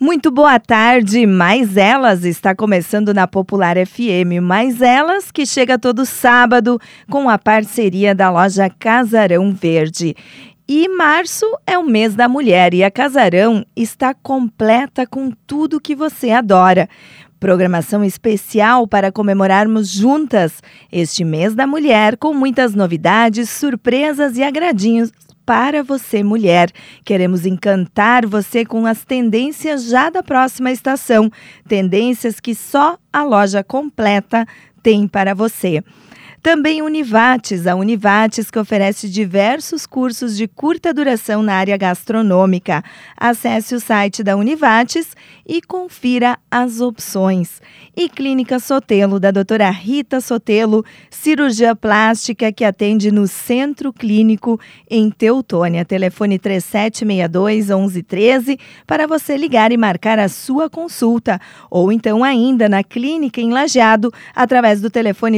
Muito boa tarde, Mais Elas está começando na Popular FM, Mais Elas que chega todo sábado com a parceria da loja Casarão Verde. E março é o mês da mulher e a Casarão está completa com tudo que você adora. Programação especial para comemorarmos juntas este mês da mulher com muitas novidades, surpresas e agradinhos para você, mulher. Queremos encantar você com as tendências já da próxima estação. Tendências que só a loja completa tem para você. Também Univates, a Univates que oferece diversos cursos de curta duração na área gastronômica. Acesse o site da Univates e confira as opções. E Clínica Sotelo, da doutora Rita Sotelo, cirurgia plástica que atende no Centro Clínico em Teutônia. Telefone 3762-1113 para você ligar e marcar a sua consulta. Ou então ainda na Clínica em Lajeado, através do telefone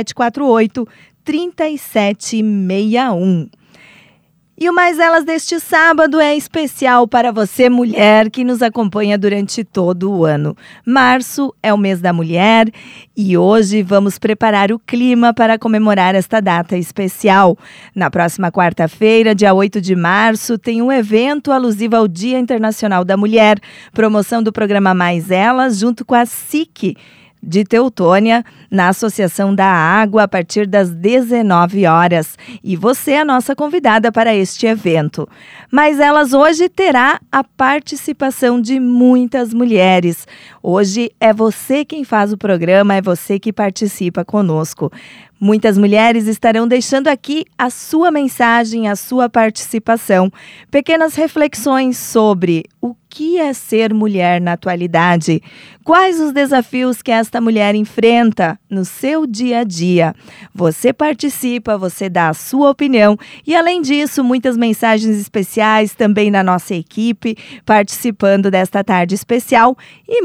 3761. E o Mais Elas deste sábado é especial para você, mulher, que nos acompanha durante todo o ano. Março é o mês da mulher e hoje vamos preparar o clima para comemorar esta data especial. Na próxima quarta-feira, dia 8 de março, tem um evento alusivo ao Dia Internacional da Mulher, promoção do programa Mais Elas junto com a SIC de Teutônia, na Associação da Água, a partir das 19 horas. E você é a nossa convidada para este evento. Mas Elas hoje terá a participação de muitas mulheres. Hoje é você quem faz o programa, é você que participa conosco. Muitas mulheres estarão deixando aqui a sua mensagem, a sua participação. Pequenas reflexões sobre o que é ser mulher na atualidade. Quais os desafios que esta mulher enfrenta no seu dia a dia? Você participa, você dá a sua opinião e, além disso, muitas mensagens especiais também da nossa equipe participando desta tarde especial. E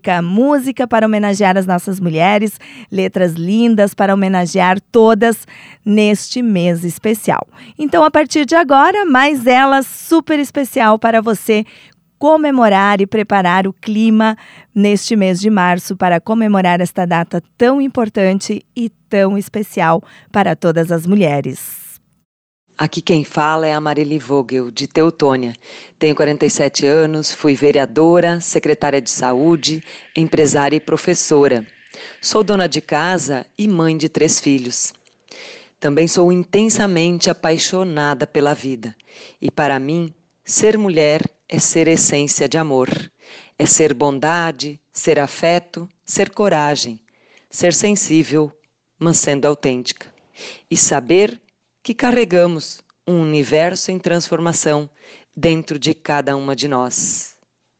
música para homenagear as nossas mulheres, letras lindas para homenagear todas neste mês especial. Então, a partir de agora, Mais Elas super especial para você comemorar e preparar o clima neste mês de março para comemorar esta data tão importante e tão especial para todas as mulheres. Aqui quem fala é a Marili Vogel, de Teutônia. Tenho 47 anos, fui vereadora, secretária de saúde, empresária e professora. Sou dona de casa e mãe de 3 filhos. Também sou intensamente apaixonada pela vida. E para mim, ser mulher é ser essência de amor. É ser bondade, ser afeto, ser coragem. Ser sensível, mas sendo autêntica. E saber que carregamos um universo em transformação dentro de cada uma de nós.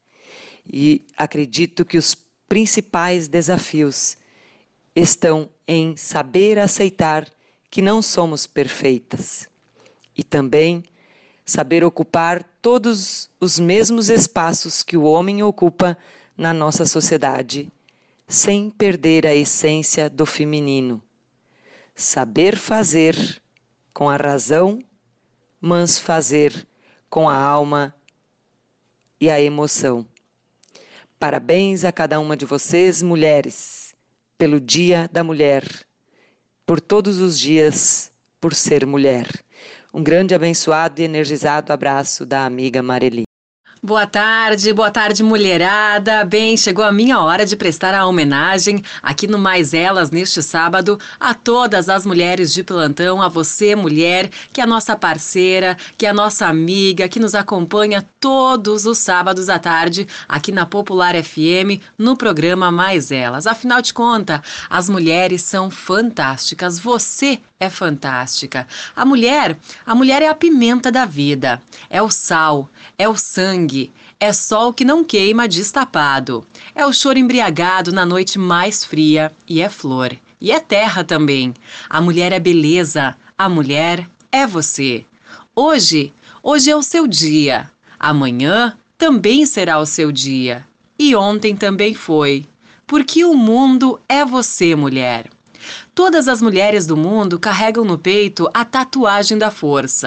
E acredito que os principais desafios estão em saber aceitar que não somos perfeitas e também saber ocupar todos os mesmos espaços que o homem ocupa na nossa sociedade, sem perder a essência do feminino. Saber fazer com a razão, mas fazer com a alma e a emoção. Parabéns a cada uma de vocês, mulheres, pelo Dia da Mulher, por todos os dias, por ser mulher. Um grande, abençoado e energizado abraço da amiga Marili. Boa tarde, mulherada. Bem, chegou a minha hora de prestar a homenagem aqui no Mais Elas neste sábado a todas as mulheres de plantão, a você, mulher, que é a nossa parceira, que é a nossa amiga, que nos acompanha todos os sábados à tarde aqui na Popular FM, no programa Mais Elas. Afinal de contas, as mulheres são fantásticas, você é fantástica. A mulher é a pimenta da vida, é o sal, é o sangue, é sol que não queima destapado, é o choro embriagado na noite mais fria e é flor, e é terra também. A mulher é beleza, a mulher é você. Hoje é o seu dia, amanhã também será o seu dia, e ontem também foi, porque o mundo é você, mulher. Todas as mulheres do mundo carregam no peito a tatuagem da força.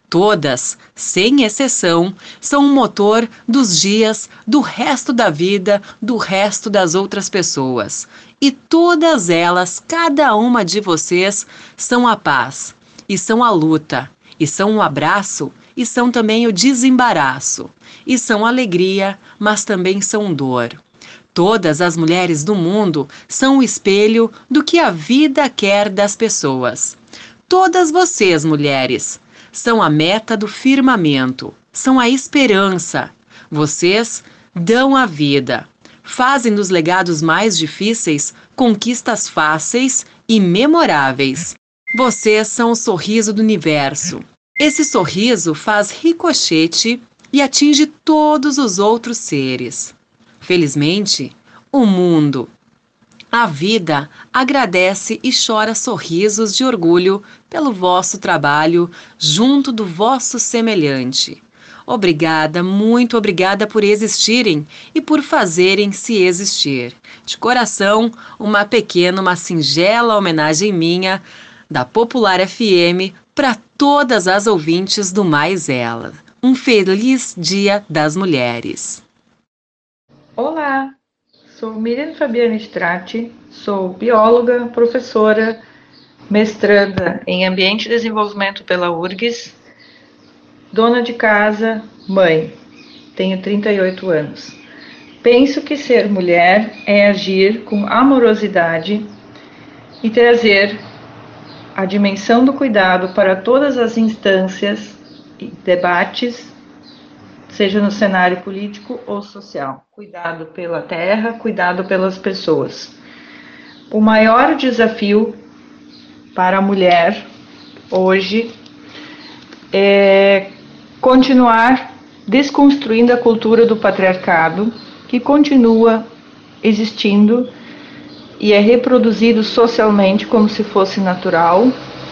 Todas, sem exceção, são o motor dos dias, do resto da vida, do resto das outras pessoas. E todas elas, cada uma de vocês, são a paz, e são a luta, e são o abraço, e são também o desembaraço, e são alegria, mas também são dor. Todas as mulheres do mundo são o espelho do que a vida quer das pessoas. Todas vocês, mulheres, são a meta do firmamento, são a esperança. Vocês dão a vida, fazem dos legados mais difíceis conquistas fáceis e memoráveis. Vocês são o sorriso do universo. Esse sorriso faz ricochete e atinge todos os outros seres. Felizmente, o mundo, a vida, agradece e chora sorrisos de orgulho pelo vosso trabalho junto do vosso semelhante. Obrigada, muito obrigada por existirem e por fazerem-se existir. De coração, uma pequena, uma singela homenagem minha, da Popular FM, para todas as ouvintes do Mais Ela. Um feliz Dia das Mulheres. Olá, sou Miriam Fabiana Strati, sou bióloga, professora, mestranda em Ambiente e Desenvolvimento pela URGS, dona de casa, mãe, tenho 38 anos. Penso que ser mulher é agir com amorosidade e trazer a dimensão do cuidado para todas as instâncias e debates, seja no cenário político ou social. Cuidado pela terra, cuidado pelas pessoas. O maior desafio para a mulher hoje é continuar desconstruindo a cultura do patriarcado, que continua existindo e é reproduzido socialmente como se fosse natural.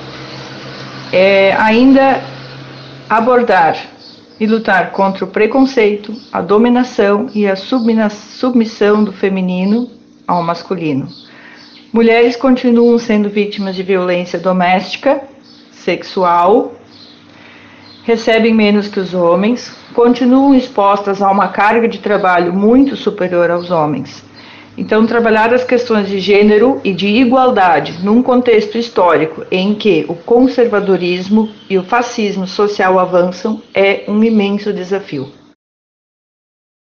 Ainda abordar e lutar contra o preconceito, a dominação e a submissão do feminino ao masculino. Mulheres continuam sendo vítimas de violência doméstica, sexual, recebem menos que os homens, continuam expostas a uma carga de trabalho muito superior aos homens. Então, trabalhar as questões de gênero e de igualdade num contexto histórico em que o conservadorismo e o fascismo social avançam é um imenso desafio.